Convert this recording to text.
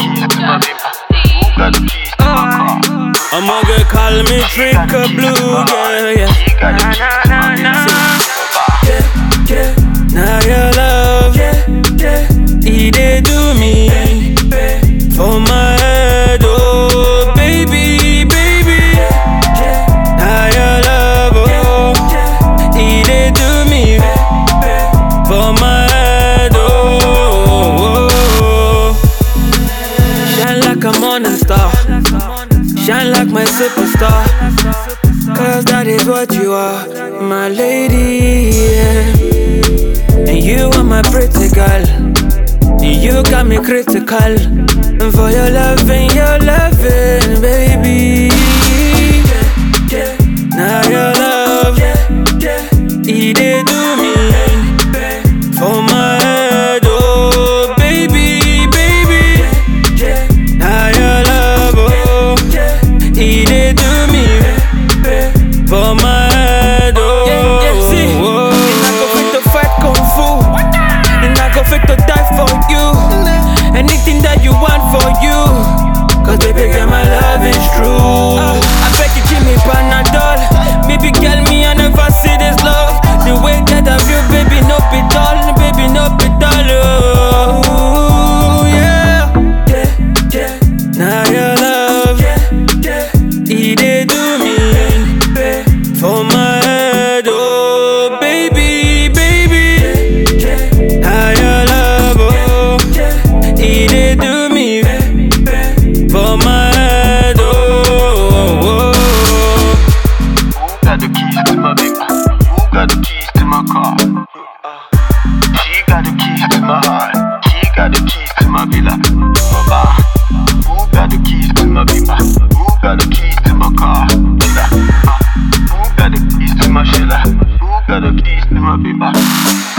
keys to my bimba? Who got the keys to my car? A mugger call me Tricker Blue, yeah. She got the keys to my bimba. Now your love, he did do me for my head, oh baby, baby. Now your love, oh, he did do me for my head, oh. Shine like a morning star, shine like my superstar, 'cause that is what you are, my lady, yeah. And you are my pretty girl, you got me critical for your loving, baby. Now your love, he did do me for my head, oh baby, baby. Now your love, oh, he did do me for my head, oh. See, and I go fit to fight kung fu, and I go fit to die for you. Anything that you want for you, 'cause baby girl, my love is true. I beg you give me Panadol, baby girl, me I never see this love. The way that I feel, baby, no be dull, baby, no be dull, oh yeah. Now your love, he did do me for my head, oh baby, baby. Now your love, oh, he did do me for my head, oh. Who got the keys to my bimba? Who got the keys to my car? She got the keys to my heart. She got the keys to my villa. Who got the keys to my bimba? Who got the keys to my car? Who got the keys to my Sheila? Who got the keys to my bimba?